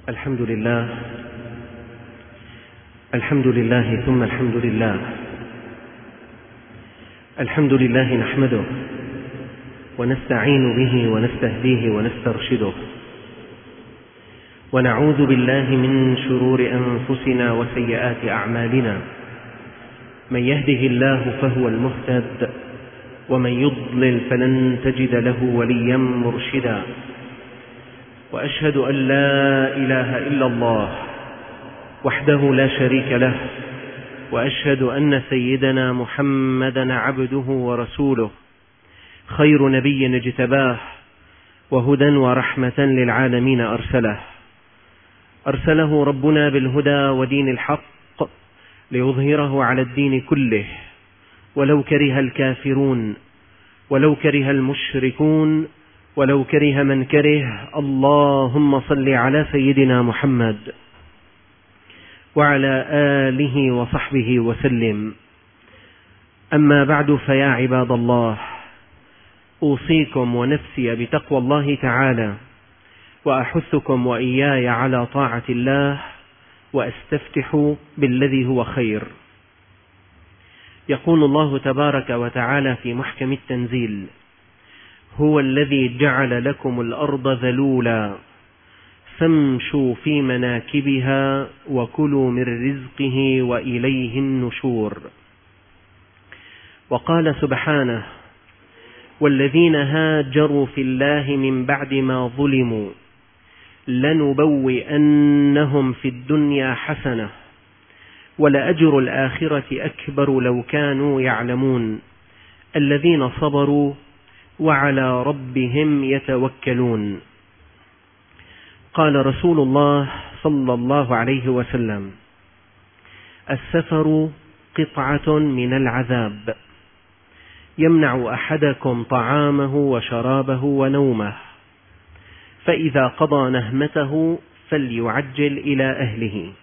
الحمد لله الحمد لله ثم الحمد لله. الحمد لله نحمده ونستعين به ونستهديه ونسترشده، ونعوذ بالله من شرور أنفسنا وسيئات أعمالنا. من يهده الله فهو المهتد، ومن يضلل فلن تجد له وليا مرشدا. وأشهد أن لا إله إلا الله وحده لا شريك له، وأشهد أن سيدنا محمدا عبده ورسوله، خير نبي اجتباه وهدى ورحمة للعالمين أرسله ربنا بالهدى ودين الحق ليظهره على الدين كله، ولو كره الكافرون، ولو كره المشركون، ولو كره من كره. اللهم صل على سيدنا محمد وعلى آله وصحبه وسلم. أما بعد، فيا عباد الله، أوصيكم ونفسي بتقوى الله تعالى، وأحثكم وإياي على طاعة الله، وأستفتح بالذي هو خير. يقول الله تبارك وتعالى في محكم التنزيل: هو الذي جعل لكم الأرض ذلولا فامشوا في مناكبها وكلوا من رزقه وإليه النشور. وقال سبحانه: والذين هاجروا في الله من بعد ما ظلموا لنبوئنهم في الدنيا حسنة ولأجر الآخرة أكبر لو كانوا يعلمون الذين صبروا وعلى ربهم يتوكلون. قال رسول الله صلى الله عليه وسلم: السفر قطعة من العذاب، يمنع أحدكم طعامه وشرابه ونومه، فإذا قضى نهمته فليعجل إلى أهله.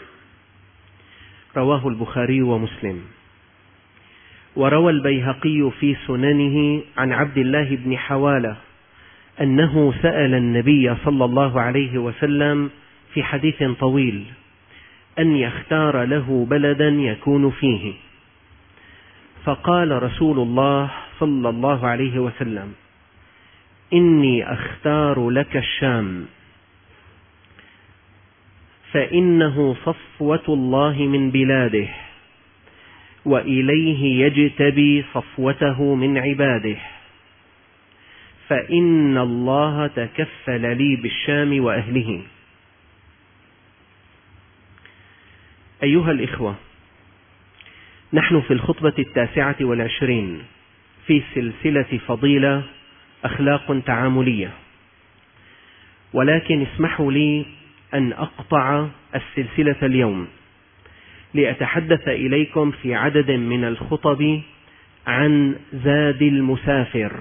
رواه البخاري ومسلم. وروى البيهقي في سننه عن عبد الله بن حوالة أنه سأل النبي صلى الله عليه وسلم في حديث طويل أن يختار له بلدا يكون فيه، فقال رسول الله صلى الله عليه وسلم: إني أختار لك الشام، فإنه صفوة الله من بلاده، وإليه يجتبي صفوته من عباده، فإن الله تكفل لي بالشام وأهله. أيها الإخوة، نحن في الخطبة 29 في سلسلة فضيلة أخلاق تعاملية، ولكن اسمحوا لي أن أقطع السلسلة اليوم لأتحدث إليكم في عدد من الخطب عن زاد المسافر،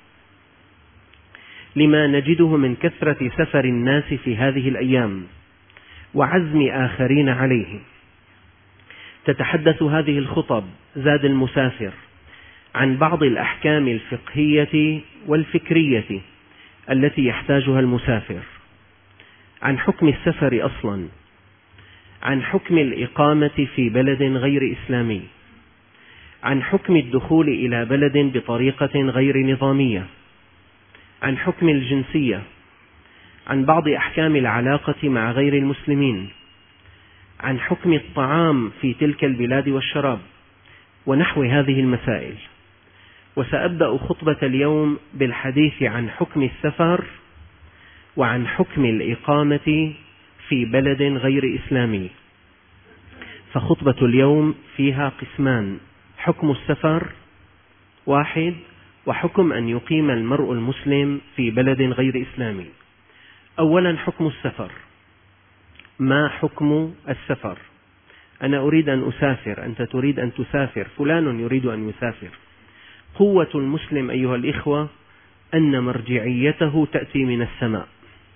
لما نجده من كثرة سفر الناس في هذه الأيام وعزم آخرين عليه. تتحدث هذه الخطب زاد المسافر عن بعض الأحكام الفقهية والفكرية التي يحتاجها المسافر، عن حكم السفر أصلا، عن حكم الإقامة في بلد غير إسلامي، عن حكم الدخول إلى بلد بطريقة غير نظامية، عن حكم الجنسية، عن بعض أحكام العلاقة مع غير المسلمين، عن حكم الطعام في تلك البلاد والشراب، ونحو هذه المسائل. وسأبدأ خطبة اليوم بالحديث عن حكم السفر وعن حكم الإقامة في بلد غير إسلامي. فخطبة اليوم فيها قسمان: حكم السفر واحد، وحكم أن يقيم المرء المسلم في بلد غير إسلامي. أولا، حكم السفر. ما حكم السفر؟ أنا أريد أن أسافر، أنت تريد أن تسافر، فلان يريد أن يسافر. قوة المسلم أيها الإخوة أن مرجعيته تأتي من السماء.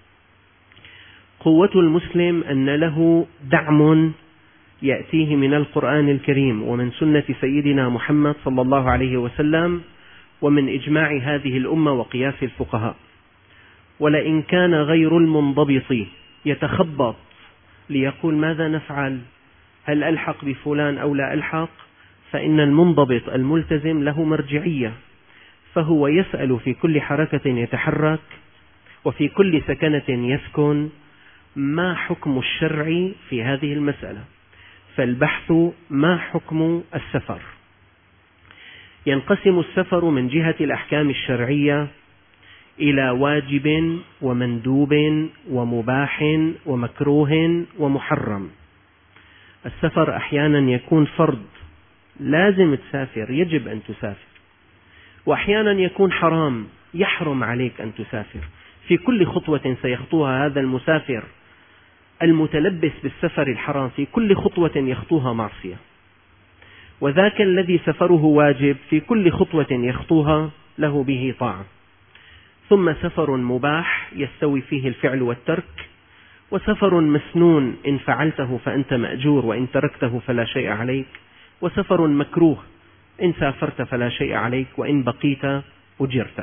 قوة المسلم أن له دعم يأتيه من القرآن الكريم ومن سنة سيدنا محمد صلى الله عليه وسلم ومن إجماع هذه الأمة وقياس الفقهاء. ولئن كان غير المنضبط يتخبط ليقول ماذا نفعل؟ هل ألحق بفلان أو لا ألحق؟ فإن المنضبط الملتزم له مرجعية، فهو يسأل في كل حركة يتحرك وفي كل سكنة يسكن ما حكم الشرع في هذه المسألة. فالبحث ما حكم السفر. ينقسم السفر من جهة الأحكام الشرعية إلى واجب ومندوب ومباح ومكروه ومحرم. السفر أحيانا يكون فرض، لازم تسافر، يجب أن تسافر، وأحيانا يكون حرام، يحرم عليك أن تسافر. في كل خطوة سيخطوها هذا المسافر المتلبس بالسفر الحرام، في كل خطوة يخطوها معصية. وذاك الذي سفره واجب في كل خطوة يخطوها له به طاعة. ثم سفر مباح يستوي فيه الفعل والترك، وسفر مسنون إن فعلته فأنت مأجور وإن تركته فلا شيء عليك، وسفر مكروه إن سافرت فلا شيء عليك وإن بقيت أجرت.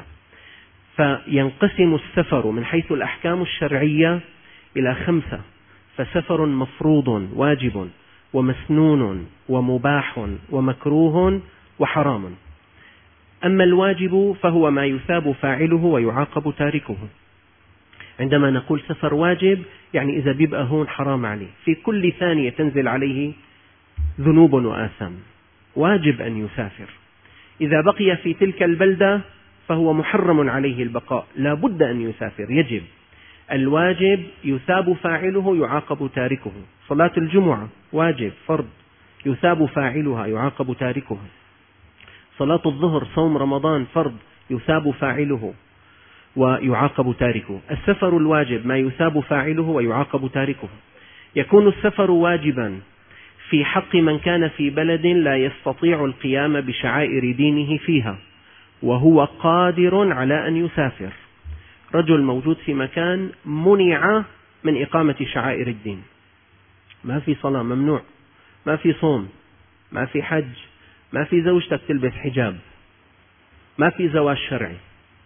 فينقسم السفر من حيث الأحكام الشرعية إلى 5: فسفر مفروض واجب ومسنون ومباح ومكروه وحرام. أما الواجب فهو ما يثاب فاعله ويعاقب تاركه. عندما نقول سفر واجب يعني إذا بيبقى هون حرام عليه، في كل ثانية تنزل عليه ذنوب وآثام، واجب أن يسافر. إذا بقي في تلك البلدة فهو محرم عليه البقاء، لا بد أن يسافر، يجب. الواجب يثاب فاعله يعاقب تاركه. صلاة الجمعة واجب فرض، يثاب فاعلها يعاقب تاركها. صلاة الظهر، صوم رمضان فرض، يثاب فاعله ويعاقب تاركه. السفر الواجب ما يثاب فاعله ويعاقب تاركه. يكون السفر واجبا في حق من كان في بلد لا يستطيع القيام بشعائر دينه فيها وهو قادر على أن يسافر. رجل موجود في مكان منع من إقامة شعائر الدين، ما في صلاة، ممنوع، ما في صوم، ما في حج، ما في زوجتك تلبس حجاب، ما في زواج شرعي،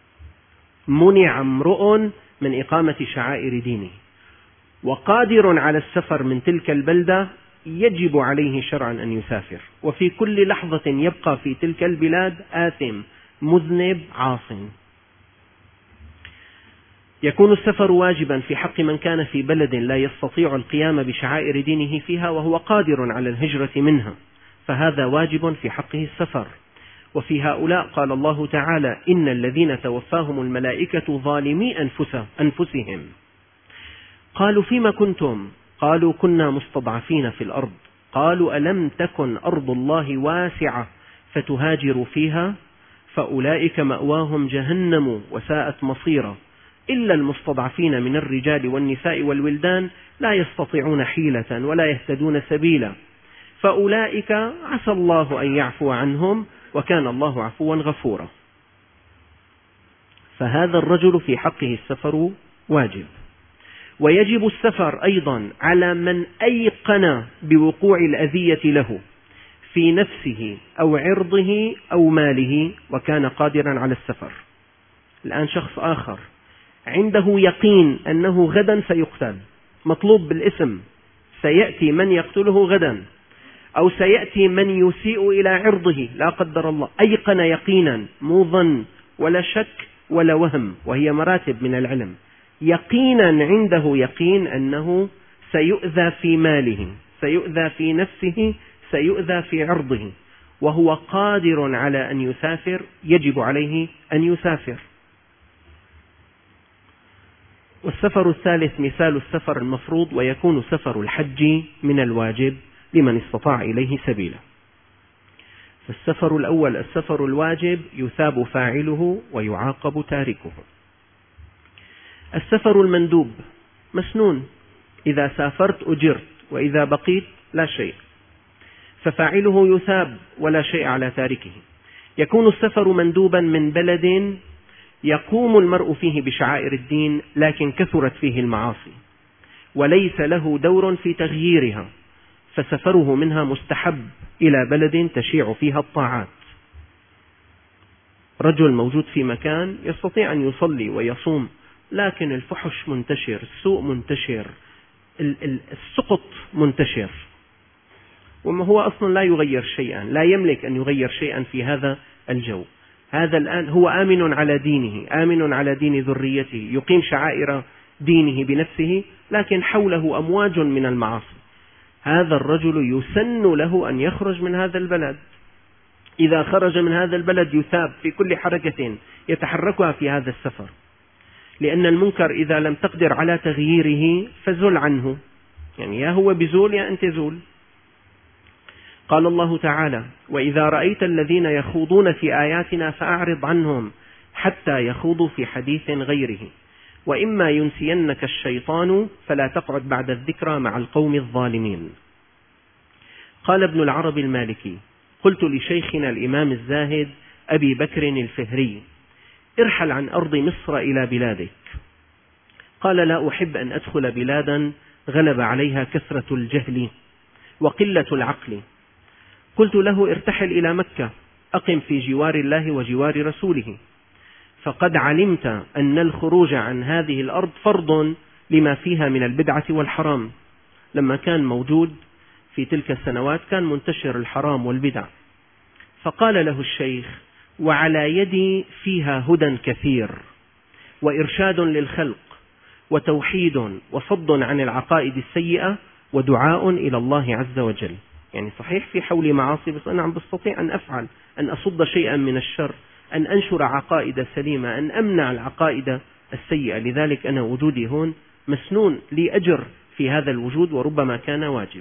منع امرؤ من إقامة شعائر دينه وقادر على السفر من تلك البلدة، يجب عليه شرعا أن يسافر، وفي كل لحظة يبقى في تلك البلاد آثم مذنب عاصٍ. يكون السفر واجبا في حق من كان في بلد لا يستطيع القيام بشعائر دينه فيها وهو قادر على الهجرة منها، فهذا واجب في حقه السفر. وفي هؤلاء قال الله تعالى: إن الذين توفاهم الملائكة ظالمي أنفسهم قالوا فيما كنتم؟ قالوا كنا مستضعفين في الأرض. قالوا ألم تكن أرض الله واسعة فتهاجروا فيها؟ فأولئك مأواهم جهنم وساءت مصيرا إلا المستضعفين من الرجال والنساء والولدان لا يستطيعون حيلة ولا يهتدون سبيلا فأولئك عسى الله أن يعفو عنهم وكان الله عفوا غفورا. فهذا الرجل في حقه السفر واجب. ويجب السفر أيضا على من أيقن بوقوع الأذية له في نفسه أو عرضه أو ماله وكان قادرا على السفر. الآن شخص آخر عنده يقين أنه غدا سيقتل، مطلوب بالاسم، سيأتي من يقتله غدا أو سيأتي من يسيء إلى عرضه لا قدر الله، أيقن يقينا، مو ظن ولا شك ولا وهم، وهي مراتب من العلم. يقينا عنده يقين أنه سيؤذى في ماله، سيؤذى في نفسه، سيؤذى في عرضه، وهو قادر على أن يسافر، يجب عليه أن يسافر. والسفر الثالث مثال السفر المفروض، ويكون سفر الحج من الواجب لمن استطاع إليه سبيلا. فالسفر الأول السفر الواجب يثاب فاعله ويعاقب تاركه. السفر المندوب مسنون، إذا سافرت أجرت وإذا بقيت لا شيء، ففاعله يثاب ولا شيء على تاركه. يكون السفر مندوبا من بلد يقوم المرء فيه بشعائر الدين لكن كثرت فيه المعاصي وليس له دور في تغييرها، فسفره منها مستحب إلى بلد تشيع فيها الطاعات. رجل موجود في مكان يستطيع أن يصلي ويصوم لكن الفحش منتشر، السوء منتشر، السقط منتشر، وما هو أصلا لا يغير شيئا، لا يملك أن يغير شيئا في هذا الجو. هذا الآن هو آمن على دينه، آمن على دين ذريته، يقيم شعائر دينه بنفسه، لكن حوله أمواج من المعاصي. هذا الرجل يسن له أن يخرج من هذا البلد. إذا خرج من هذا البلد يثاب في كل حركة يتحركها في هذا السفر، لأن المنكر إذا لم تقدر على تغييره فزل عنه، يعني يا هو بزول يا أنت زول. قال الله تعالى: وإذا رأيت الذين يخوضون في آياتنا فأعرض عنهم حتى يخوضوا في حديث غيره وإما ينسينك الشيطان فلا تقعد بعد الذكرى مع القوم الظالمين. قال ابن العربي المالكي: قلت لشيخنا الإمام الزاهد أبي بكر الفهري: ارحل عن أرض مصر إلى بلادك. قال: لا أحب أن أدخل بلادا غلب عليها كثرة الجهل وقلة العقل. قلت له: ارتحل إلى مكة، أقم في جوار الله وجوار رسوله، فقد علمت أن الخروج عن هذه الأرض فرض لما فيها من البدعة والحرام. لما كان موجود في تلك السنوات كان منتشر الحرام والبدع. فقال له الشيخ: وعلى يدي فيها هدى كثير وإرشاد للخلق وتوحيد وصد عن العقائد السيئة ودعاء إلى الله عز وجل. يعني صحيح في حولي معاصي، بس أنا عم بستطيع أن أفعل، أن أصد شيئا من الشر، أن أنشر عقائد سليمة، أن أمنع العقائد السيئة. لذلك أنا وجودي هون مسنون لي أجر في هذا الوجود، وربما كان واجب.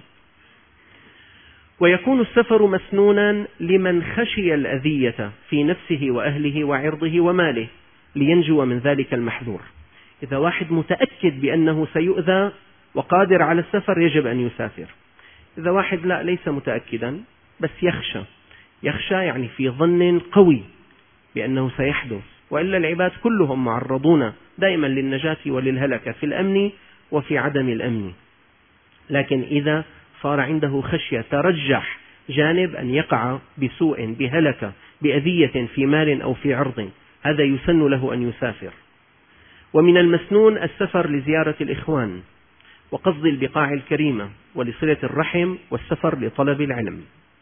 ويكون السفر مسنونا لمن خشي الأذية في نفسه وأهله وعرضه وماله لينجو من ذلك المحذور. إذا واحد متأكد بأنه سيؤذى وقادر على السفر يجب أن يسافر. إذا واحد لا، ليس متأكدا بس يخشى يعني في ظن قوي بأنه سيحدث، وإلا العباد كلهم معرضون دائما للنجاة وللهلكة في الأمن وفي عدم الأمن. لكن إذا صار عنده خشية ترجح جانب أن يقع بسوء بهلكة بأذية في مال أو في عرض، هذا يسن له أن يسافر. ومن المسنون السفر لزيارة الإخوان وقصد البقاع الكريمة ولصلة الرحم والسفر لطلب العلم.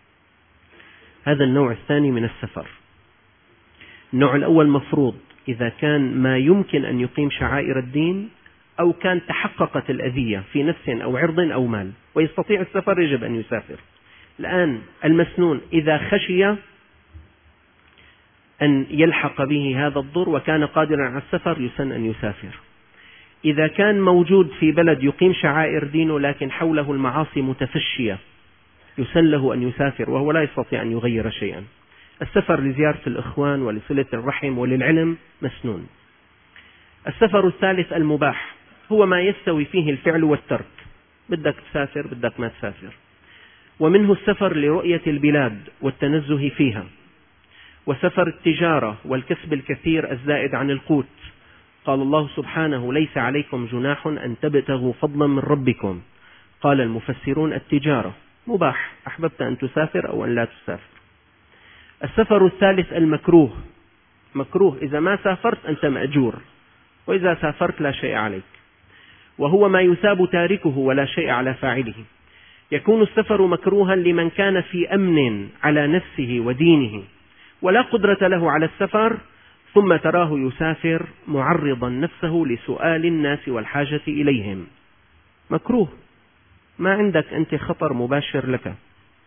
هذا النوع الثاني من السفر. النوع الأول مفروض إذا كان ما يمكن أن يقيم شعائر الدين، أو كان تحققت الأذية في نفس أو عرض أو مال ويستطيع السفر يجب أن يسافر. الآن المسنون إذا خشي أن يلحق به هذا الضر وكان قادرا على السفر يسن أن يسافر. إذا كان موجود في بلد يقيم شعائر دينه لكن حوله المعاصي متفشية يسن له أن يسافر وهو لا يستطيع أن يغير شيئا. السفر لزيارة الإخوان ولصلة الرحم وللعلم مسنون. السفر الثالث المباح، هو ما يستوي فيه الفعل والترك، بدك تسافر بدك ما تسافر. ومنه السفر لرؤية البلاد والتنزه فيها، وسفر التجارة والكسب الكثير الزائد عن القوت. قال الله سبحانه: ليس عليكم جناح أن تبتغوا فضلا من ربكم. قال المفسرون: التجارة مباح، أحببت أن تسافر أو أن لا تسافر. السفر الثالث المكروه، مكروه إذا ما سافرت أنت مأجور، وإذا سافرت لا شيء عليك، وهو ما يثاب تاركه ولا شيء على فاعله. يكون السفر مكروها لمن كان في أمن على نفسه ودينه ولا قدرة له على السفر، ثم تراه يسافر معرضا نفسه لسؤال الناس والحاجة إليهم. مكروه، ما عندك أنت خطر مباشر لك،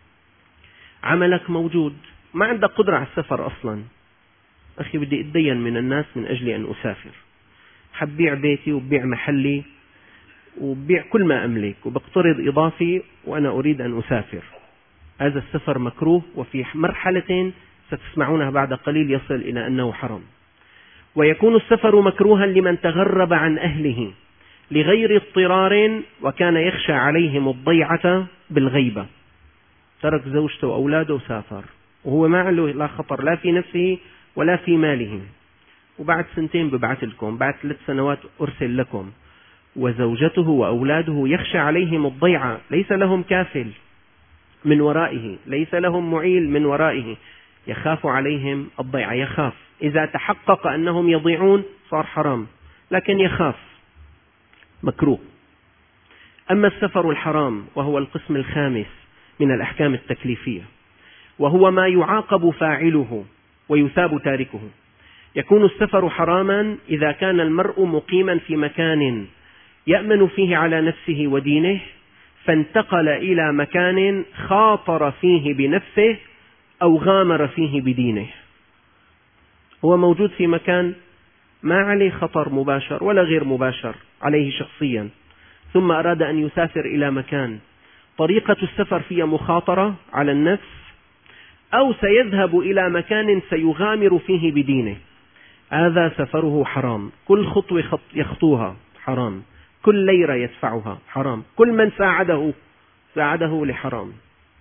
عملك موجود، ما عندك قدرة على السفر أصلا. أخي بدي أتدين من الناس من أجل أن أسافر، حبيع بيتي وبيع محلي وبيع كل ما أملك وبقترض إضافي وأنا أريد أن أسافر. هذا السفر مكروه، وفي مرحلة ستسمعونها بعد قليل يصل إلى أنه حرام. ويكون السفر مكروها لمن تغرب عن أهله لغير اضطرار وكان يخشى عليهم الضيعة بالغيبة، ترك زوجته وأولاده وسافر وهو ما له لا خطر لا في نفسه ولا في ماله، وبعد سنتين ببعث لكم، بعد 3 سنوات أرسل لكم، وزوجته وأولاده يخشى عليهم الضيعة، ليس لهم كافل من ورائه، ليس لهم معيل من ورائه، يخاف عليهم الضيعة، يخاف إذا تحقق أنهم يضيعون صار حرام، لكن يخاف، مكروه. أما السفر الحرام وهو القسم الخامس من الأحكام التكليفية، وهو ما يعاقب فاعله ويثاب تاركه. يكون السفر حراما إذا كان المرء مقيما في مكان يأمن فيه على نفسه ودينه، فانتقل إلى مكان خاطر فيه بنفسه أو غامر فيه بدينه. هو موجود في مكان ما عليه خطر مباشر ولا غير مباشر عليه شخصيا، ثم أراد أن يسافر إلى مكان طريقة السفر فيها مخاطرة على النفس، أو سيذهب إلى مكان سيغامر فيه بدينه، هذا سفره حرام. كل خطوة يخطوها حرام، كل ليرة يدفعها حرام، كل من ساعده لحرام.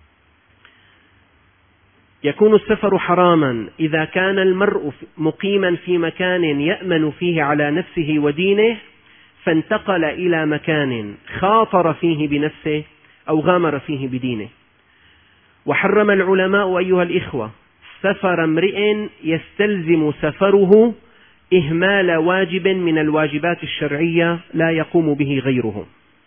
يكون السفر حراما إذا كان المرء مقيما في مكان يأمن فيه على نفسه ودينه، فانتقل إلى مكان خاطر فيه بنفسه أو غامر فيه بدينه. وحرم العلماء أيها الإخوة سفر امرئ يستلزم سفره إهمال واجب من الواجبات الشرعية لا يقوم به غيره.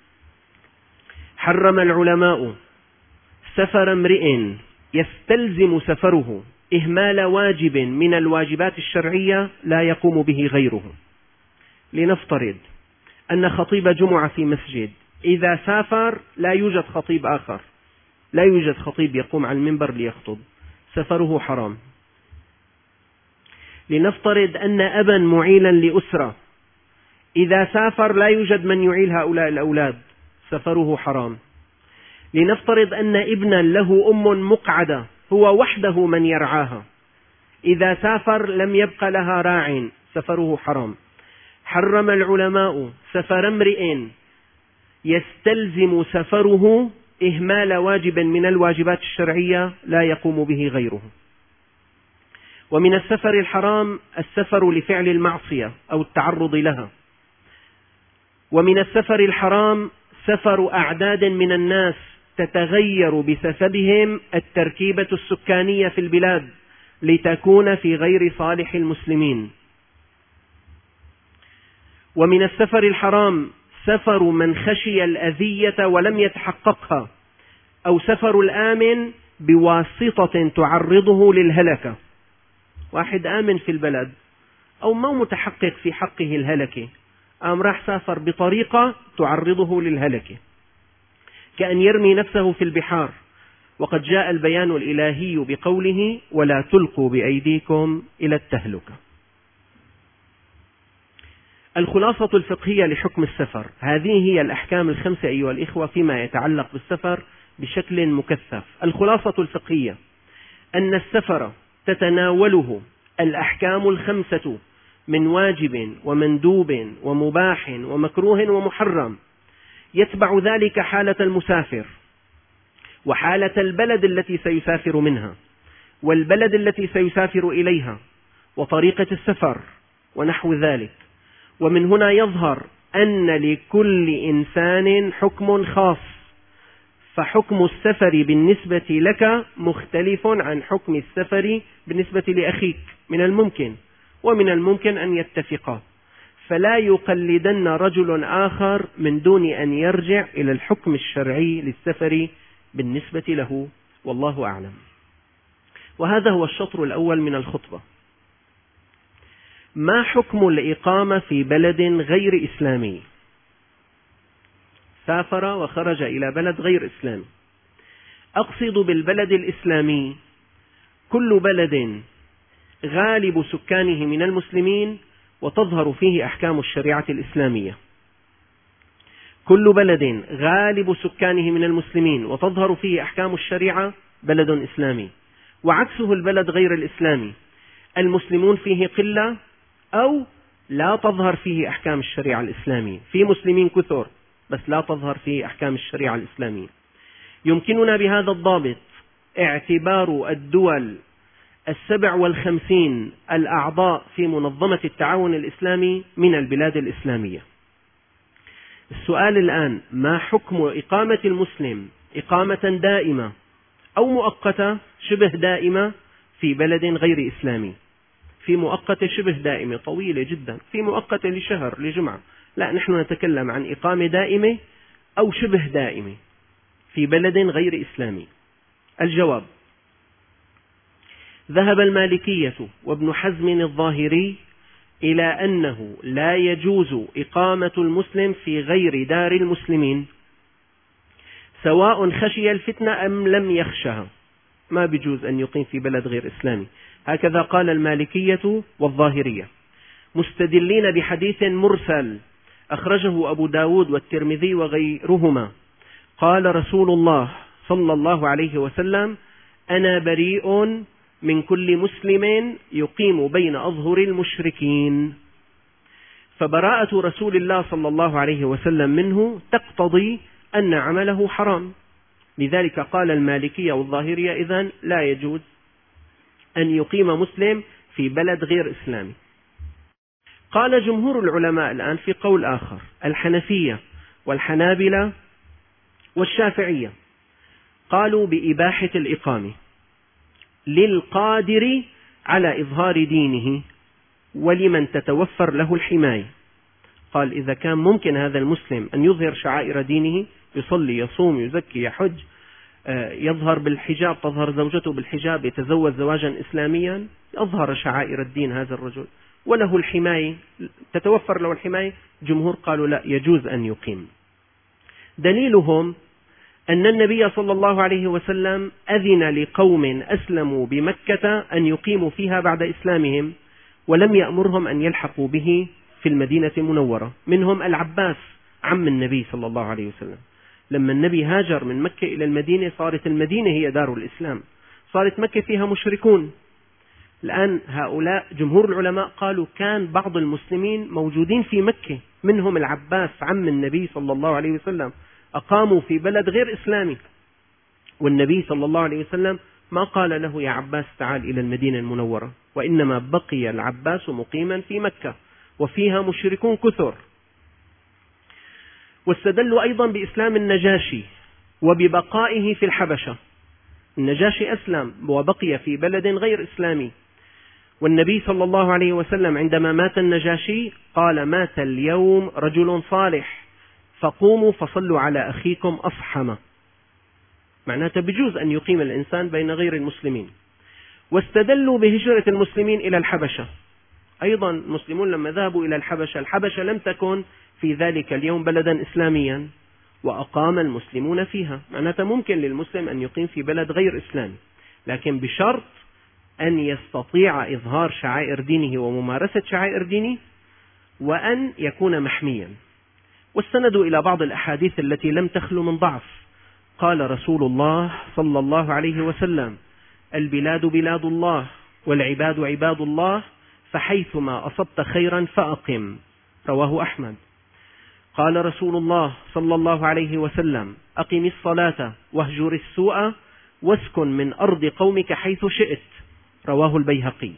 حرم العلماء سفر امرئ يستلزم سفره إهمال واجب من الواجبات الشرعية لا يقوم به غيره. لنفترض أن خطيب جمعة في مسجد إذا سافر لا يوجد خطيب آخر، لا يوجد خطيب يقوم على المنبر ليخطب، سفره حرام. لنفترض أن أبا معيلا لأسرة إذا سافر لا يوجد من يعيل هؤلاء الأولاد، سفره حرام. لنفترض أن ابنا له أم مقعدة هو وحده من يرعاها، إذا سافر لم يبق لها راع، سفره حرام. حرم العلماء سفر امرئ يستلزم سفره إهمال واجب من الواجبات الشرعية لا يقوم به غيره. ومن السفر الحرام السفر لفعل المعصية أو التعرض لها. ومن السفر الحرام سفر أعداد من الناس تتغير بسببهم التركيبة السكانية في البلاد لتكون في غير صالح المسلمين. ومن السفر الحرام سفر من خشي الأذية ولم يتحققها، أو سفر الآمن بواسطة تعرضه للهلكة. واحد آمن في البلد أو ما متحقق في حقه الهلكة، راح سافر بطريقة تعرضه للهلكة، كأن يرمي نفسه في البحار. وقد جاء البيان الإلهي بقوله ولا تلقوا بأيديكم إلى التهلكة. الخلاصة الفقهية لحكم السفر، هذه هي الأحكام الخمسة أيها الإخوة فيما يتعلق بالسفر بشكل مكثف. الخلاصة الفقهية أن السفر تتناوله الأحكام الخمسة من واجب ومندوب ومباح ومكروه ومحرم، يتبع ذلك حالة المسافر وحالة البلد التي سيسافر منها والبلد التي سيسافر إليها وطريقة السفر ونحو ذلك. ومن هنا يظهر أن لكل إنسان حكم خاص، فحكم السفر بالنسبة لك مختلف عن حكم السفر بالنسبة لأخيك، من الممكن أن يتفقا، فلا يقلدن رجل آخر من دون أن يرجع إلى الحكم الشرعي للسفر بالنسبة له، والله أعلم. وهذا هو الشطر الأول من الخطبة. ما حكم الإقامة في بلد غير إسلامي؟ سافر وخرج إلى بلد غير إسلامي. أقصد بالبلد الإسلامي كل بلد غالب سكانه من المسلمين وتظهر فيه أحكام الشريعة الإسلامية. كل بلد غالب سكانه من المسلمين وتظهر فيه أحكام الشريعة بلد إسلامي، وعكسه البلد غير الإسلامي، المسلمون فيه قلة أو لا تظهر فيه أحكام الشريعة الإسلامية، في مسلمين كثر بس لا تظهر فيه أحكام الشريعة الإسلامية. يمكننا بهذا الضابط اعتبار الدول 57 الأعضاء في منظمة التعاون الإسلامي من البلاد الإسلامية. السؤال الآن: ما حكم إقامة المسلم إقامة دائمة أو مؤقتة شبه دائمة في بلد غير إسلامي؟ في مؤقتة شبه دائمة طويلة جدا، في مؤقتة لشهر لجمعة، لا، نحن نتكلم عن إقامة دائمة أو شبه دائمة في بلد غير إسلامي؟ الجواب: ذهب المالكية وابن حزم الظاهري إلى أنه لا يجوز إقامة المسلم في غير دار المسلمين، سواء خشي الفتنة أم لم يخشها، ما بيجوز أن يقيم في بلد غير إسلامي. هكذا قال المالكية والظاهرية، مستدلين بحديث مرسل أخرجه أبو داود والترمذي وغيرهما، قال رسول الله صلى الله عليه وسلم: أنا بريء من كل مسلم يقيم بين أظهر المشركين. فبراءة رسول الله صلى الله عليه وسلم منه تقتضي أن عمله حرام، لذلك قال المالكية والظاهرية: إذن لا يجوز أن يقيم مسلم في بلد غير إسلامي. قال جمهور العلماء الآن في قول آخر، الحنفية والحنابلة والشافعية، قالوا بإباحة الإقامة للقادر على إظهار دينه ولمن تتوفر له الحماية. قال إذا كان ممكن هذا المسلم أن يظهر شعائر دينه، يصلي يصوم يزكي يحج، يظهر بالحجاب، تظهر زوجته بالحجاب، يتزوج زواجا إسلاميا، يظهر شعائر الدين هذا الرجل وله الحماية، تتوفر له الحماية، جمهور قالوا لا يجوز أن يقيم. دليلهم أن النبي صلى الله عليه وسلم أذن لقوم أسلموا بمكة أن يقيموا فيها بعد إسلامهم، ولم يأمرهم أن يلحقوا به في المدينة المنورة، منهم العباس عم النبي صلى الله عليه وسلم. لما النبي هاجر من مكة إلى المدينة صارت المدينة هي دار الإسلام، صارت مكة فيها مشركون. الآن هؤلاء جمهور العلماء قالوا كان بعض المسلمين موجودين في مكة، منهم العباس عم النبي صلى الله عليه وسلم، أقاموا في بلد غير إسلامي، والنبي صلى الله عليه وسلم ما قال له يا عباس تعال إلى المدينة المنورة، وإنما بقي العباس مقيما في مكة وفيها مشركون كثر. واستدلوا أيضا بإسلام النجاشي وببقائه في الحبشة، النجاشي أسلم وبقي في بلد غير إسلامي، والنبي صلى الله عليه وسلم عندما مات النجاشي قال: مات اليوم رجل صالح فقوموا فصلوا على أخيكم أصحم، معناته بجوز أن يقيم الإنسان بين غير المسلمين. واستدلوا بهجرة المسلمين إلى الحبشة، أيضا المسلمون لما ذهبوا إلى الحبشة، الحبشة لم تكن في ذلك اليوم بلدا إسلاميا وأقام المسلمون فيها، معناته ممكن للمسلم أن يقيم في بلد غير إسلامي، لكن بشرط أن يستطيع إظهار شعائر دينه وممارسة شعائر دينه، وأن يكون محميا. واستندوا إلى بعض الأحاديث التي لم تخلو من ضعف، قال رسول الله صلى الله عليه وسلم: البلاد بلاد الله والعباد عباد الله، فحيثما أصبت خيرا فأقم، رواه أحمد. قال رسول الله صلى الله عليه وسلم: أقم الصلاة واهجر السوء واسكن من أرض قومك حيث شئت، رواه البيهقي.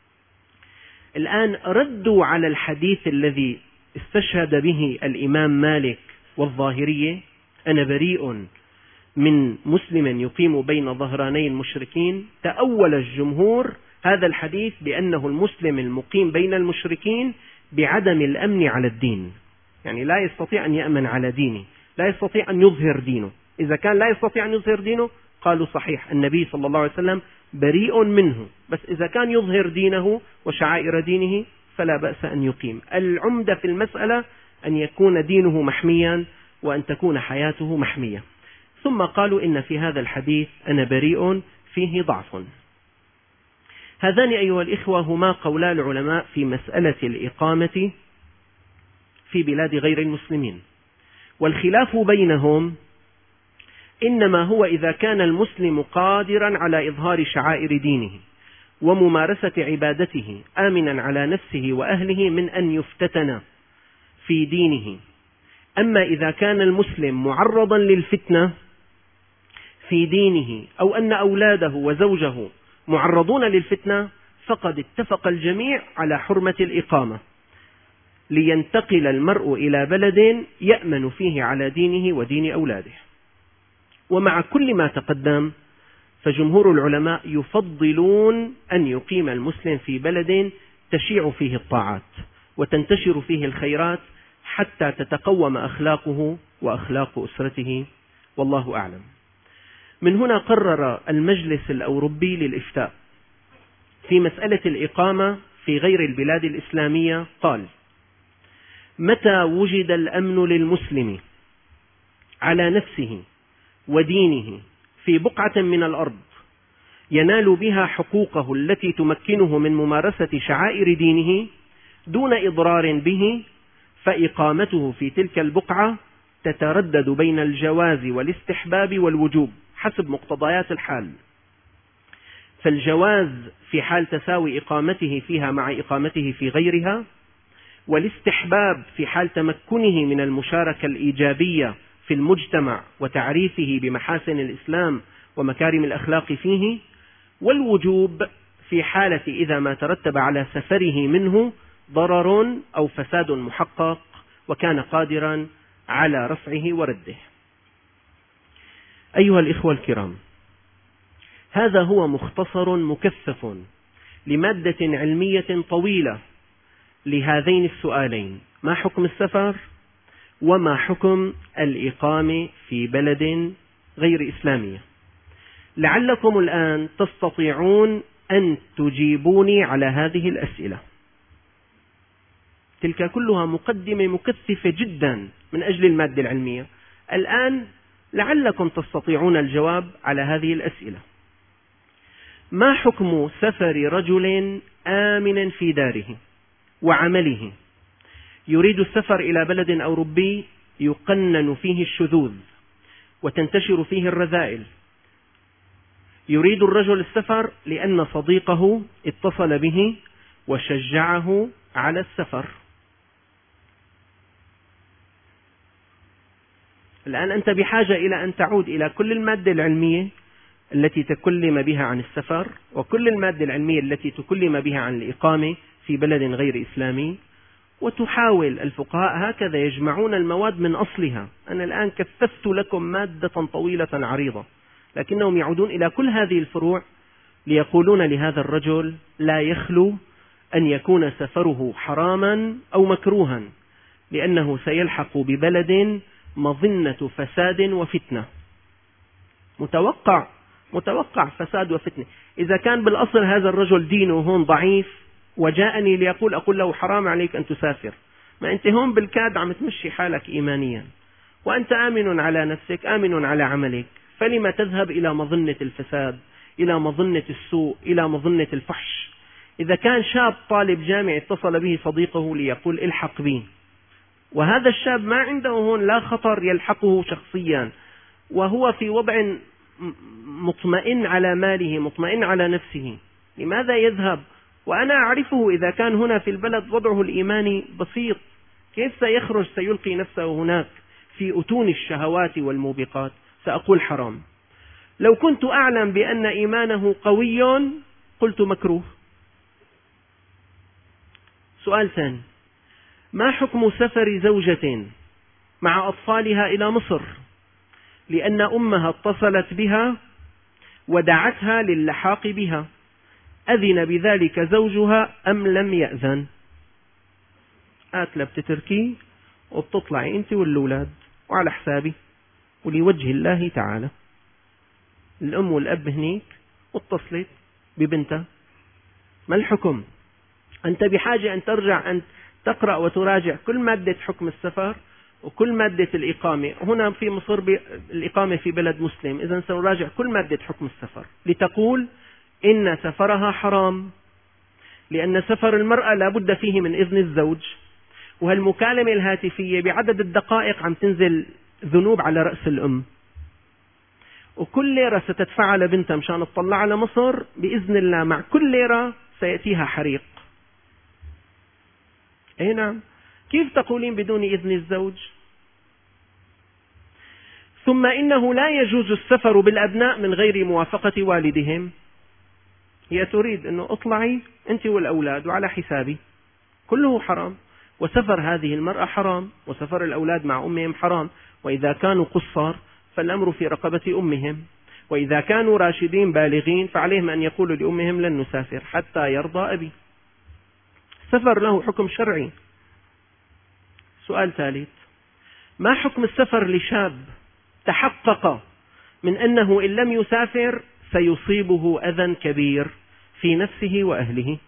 الآن ردوا على الحديث الذي استشهد به الإمام مالك والظاهرية: أنا بريء من مسلم يقيم بين ظهراني المشركين. تأول الجمهور هذا الحديث بأنه المسلم المقيم بين المشركين بعدم الأمن على الدين، يعني لا يستطيع أن يأمن على دينه، لا يستطيع أن يظهر دينه. إذا كان لا يستطيع أن يظهر دينه قالوا صحيح النبي صلى الله عليه وسلم بريء منه، بس إذا كان يظهر دينه وشعائر دينه فلا بأس أن يقيم. العمدة في المسألة أن يكون دينه محميا وأن تكون حياته محمية. ثم قالوا إن في هذا الحديث أنا بريء فيه ضعف. هذان أيها الإخوة هما قولا العلماء في مسألة الإقامة في بلاد غير المسلمين، والخلاف بينهم إنما هو إذا كان المسلم قادرا على إظهار شعائر دينه وممارسة عبادته آمنا على نفسه وأهله من أن يفتتن في دينه. أما إذا كان المسلم معرضا للفتنة في دينه أو أن أولاده وزوجه معرضون للفتنة، فقد اتفق الجميع على حرمة الإقامة، لينتقل المرء إلى بلد يأمن فيه على دينه ودين أولاده. ومع كل ما تقدم فجمهور العلماء يفضلون أن يقيم المسلم في بلد تشيع فيه الطاعات وتنتشر فيه الخيرات، حتى تتقوم أخلاقه وأخلاق أسرته، والله أعلم. من هنا قرر المجلس الأوروبي للإفتاء في مسألة الإقامة في غير البلاد الإسلامية، قال: متى وجد الأمن للمسلم على نفسه ودينه في بقعة من الأرض ينال بها حقوقه التي تمكنه من ممارسة شعائر دينه دون إضرار به، فإقامته في تلك البقعة تتردد بين الجواز والاستحباب والوجوب حسب مقتضيات الحال. فالجواز في حال تساوي إقامته فيها مع إقامته في غيرها، والاستحباب في حال تمكنه من المشاركة الإيجابية في المجتمع وتعريفه بمحاسن الإسلام ومكارم الأخلاق فيه، والوجوب في حالة إذا ما ترتب على سفره منه ضرر أو فساد محقق وكان قادرا على رفعه ورده. أيها الإخوة الكرام، هذا هو مختصر مكثف لمادة علمية طويلة لهذين السؤالين: ما حكم السفر؟ وما حكم الإقامة في بلد غير إسلامية؟ لعلكم الآن تستطيعون أن تجيبوني على هذه الأسئلة. تلك كلها مقدمة مكثفة جدا من أجل المادة العلمية. الآن لعلكم تستطيعون الجواب على هذه الأسئلة. ما حكم سفر رجل آمن في داره وعمله يريد السفر إلى بلد أوروبي يقنن فيه الشذوذ وتنتشر فيه الرذائل؟ يريد الرجل السفر لأن صديقه اتصل به وشجعه على السفر. الآن أنت بحاجة إلى أن تعود إلى كل المادة العلمية التي تكلم بها عن السفر، وكل المادة العلمية التي تكلم بها عن الإقامة في بلد غير إسلامي، وتحاول الفقهاء هكذا يجمعون المواد من أصلها. أنا الآن كثفت لكم مادة طويلة عريضة، لكنهم يعودون إلى كل هذه الفروع ليقولون لهذا الرجل لا يخلو أن يكون سفره حراما أو مكروها، لأنه سيلحق ببلد مظنة فساد وفتنة. متوقع فساد وفتنة. إذا كان بالأصل هذا الرجل دينه هون ضعيف وجاءني أقول له حرام عليك أن تسافر، ما أنت هون بالكاد عم تمشي حالك إيمانيا، وأنت آمن على نفسك، آمن على عملك، فلما تذهب إلى مظنة الفساد، إلى مظنة السوء، إلى مظنة الفحش؟ إذا كان شاب طالب جامعي اتصل به صديقه ليقول الحق بي، وهذا الشاب ما عنده هون لا خطر يلحقه شخصيا، وهو في وضع مطمئن على ماله، مطمئن على نفسه، لماذا يذهب؟ وأنا أعرفه إذا كان هنا في البلد وضعه الإيماني بسيط، كيف سيخرج سيلقي نفسه هناك في أتون الشهوات والموبقات؟ سأقول حرام. لو كنت أعلم بأن إيمانه قوي قلت مكروه. سؤال ثاني: ما حكم سفر زوجة مع أطفالها إلى مصر لأن أمها اتصلت بها ودعتها للحاق بها؟ أذن بذلك زوجها أم لم يأذن؟ قالت لها بتتركي وبتطلعي أنت والأولاد وعلى حسابي ولوجه الله تعالى. الأم والأب هنيك واتصلت ببنتها، ما الحكم؟ أنت بحاجة أن ترجع أن تقرأ وتراجع كل مادة حكم السفر وكل مادة الإقامة. هنا في مصر الإقامة في بلد مسلم، إذن سنراجع كل مادة حكم السفر لتقول إن سفرها حرام، لأن سفر المرأة لا بد فيه من إذن الزوج، وهالمكالمة الهاتفية بعدد الدقائق عم تنزل ذنوب على رأس الأم، وكل ليرة ستدفعها لبنتها مشان تطلع على مصر بإذن الله مع كل ليرة سيأتيها حريق. أي نعم، كيف تقولين بدون إذن الزوج؟ ثم إنه لا يجوز السفر بالأبناء من غير موافقة والدهم. هي تريد أنه اطلعي أنت والأولاد وعلى حسابي، كله حرام. وسفر هذه المرأة حرام، وسفر الأولاد مع أمهم حرام، وإذا كانوا قصار فالأمر في رقبة أمهم، وإذا كانوا راشدين بالغين فعليهم أن يقولوا لأمهم لن نسافر حتى يرضى أبي. السفر له حكم شرعي. سؤال ثالث: ما حكم السفر لشاب تحقق من أنه إن لم يسافر سيصيبه أذى كبير في نفسه وأهله؟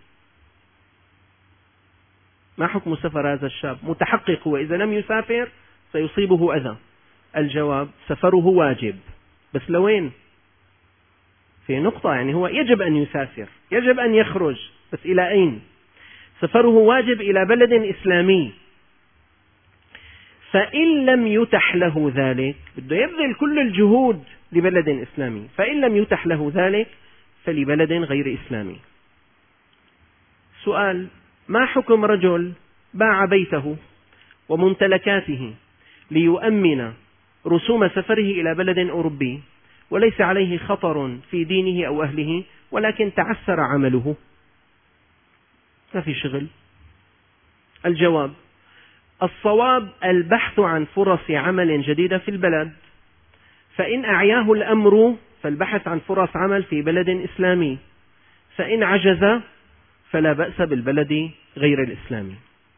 ما حكم سفر هذا الشاب متحقق وإذا لم يسافر سيصيبه أذى؟ الجواب: سفره واجب، بس لوين؟ في نقطة، يعني هو يجب أن يسافر، يجب أن يخرج، بس إلى أين؟ سفره واجب إلى بلد إسلامي. فإن لم يتح له ذلك بده يبذل كل الجهود لبلد إسلامي، فإن لم يتح له ذلك فلبلد غير إسلامي. سؤال: ما حكم رجل باع بيته وممتلكاته ليؤمن رسوم سفره إلى بلد أوروبي وليس عليه خطر في دينه أو أهله، ولكن تعثر عمله، ما في شغل؟ الجواب: الصواب البحث عن فرص عمل جديدة في البلد، فإن أعياه الأمر فالبحث عن فرص عمل في بلد إسلامي، فإن عجز فلا بأس بالبلد غير الإسلامي.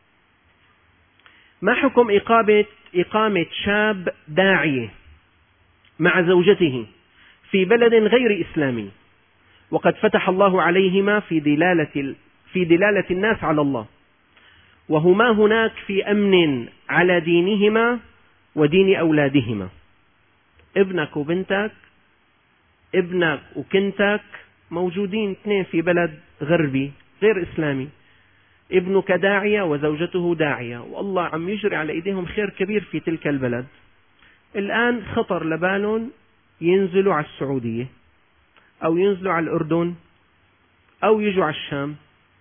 ما حكم إقامة شاب داعية مع زوجته في بلد غير إسلامي وقد فتح الله عليهما في دلالة الناس على الله، وهما هناك في أمن على دينهما ودين أولادهما؟ ابنك وبنتك، ابنك وكنتك موجودين اثنين في بلد غربي غير إسلامي، ابنك داعية وزوجته داعية، والله عم يجري على إيديهم خير كبير في تلك البلد. الآن خطر لبالهم ينزلوا على السعودية أو ينزلوا على الأردن أو يجوا على الشام،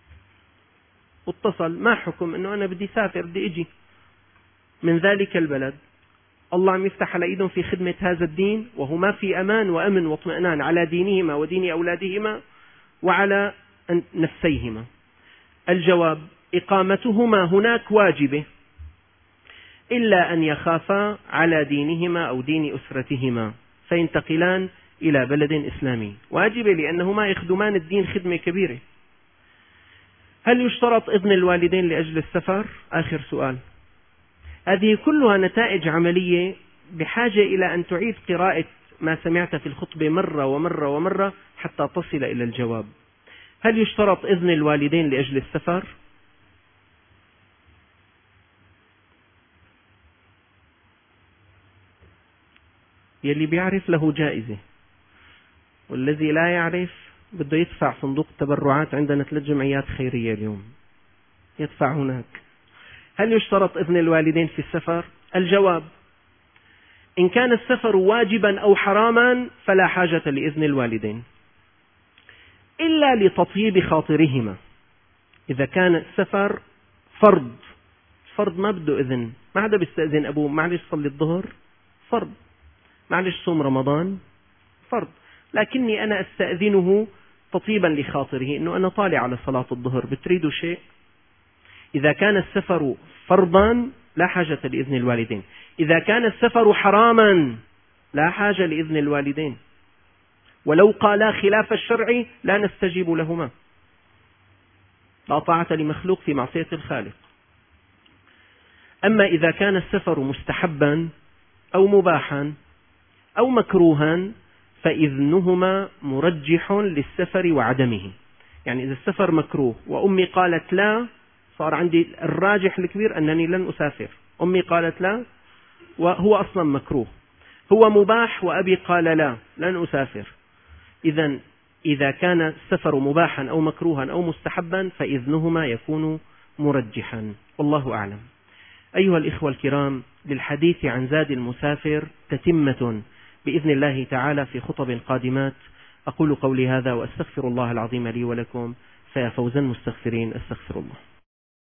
واتصل: ما حكم أنه أنا بدي سافر، بدي أجي من ذلك البلد، الله عم يفتح على إيدهم في خدمة هذا الدين، وهما في أمان وأمن واطمئنان على دينهما ودين أولادهما وعلى نفسيهما. الجواب: إقامتهما هناك واجبة إلا أن يخافا على دينهما أو دين أسرتهما فينتقلان إلى بلد إسلامي. واجبة لأنهما يخدمان الدين خدمة كبيرة. هل يشترط إذن الوالدين لأجل السفر؟ آخر سؤال. هذه كلها نتائج عملية بحاجة إلى أن تعيد قراءة ما سمعت في الخطبة مرة ومرة ومرة حتى تصل إلى الجواب. هل يشترط إذن الوالدين لأجل السفر؟ يلي بيعرف له جائزة، والذي لا يعرف بده يدفع صندوق التبرعات. عندنا 3 جمعيات خيرية اليوم، يدفع هناك. هل يشترط إذن الوالدين في السفر؟ الجواب: إن كان السفر واجبا أو حراما فلا حاجة لإذن الوالدين إلا لتطيب خاطرهما. إذا كان السفر فرض ما بده إذن، ما حدا بيستأذن أبوه: معلش صلي الظهر، فرض، معلش صوم رمضان، فرض، لكني أنا أستأذنه تطيبا لخاطره إنه أنا طالع على صلاة الظهر، بتريدوا شيء؟ إذا كان السفر فرضا لا حاجة لإذن الوالدين. إذا كان السفر حراما لا حاجة لإذن الوالدين، ولو قالا خلاف الشرع لا نستجيب لهما. لا طاعة لمخلوق في معصية الخالق. أما إذا كان السفر مستحبا أو مباحا أو مكروها فإذنهما مرجح للسفر وعدمه. يعني إذا السفر مكروه وأمي قالت لا، صار عندي الراجح الكبير أنني لن أسافر. أمي قالت لا وهو أصلا مكروه، هو مباح وأبي قال لا، لن أسافر. إذا كان السفر مباحا أو مكروها أو مستحبا فإذنهما يكون مرجحا، والله أعلم. أيها الإخوة الكرام، للحديث عن زاد المسافر تتمة بإذن الله تعالى في خطب قادمات. أقول قولي هذا وأستغفر الله العظيم لي ولكم، فيا فوز المستغفرين. أستغفر الله.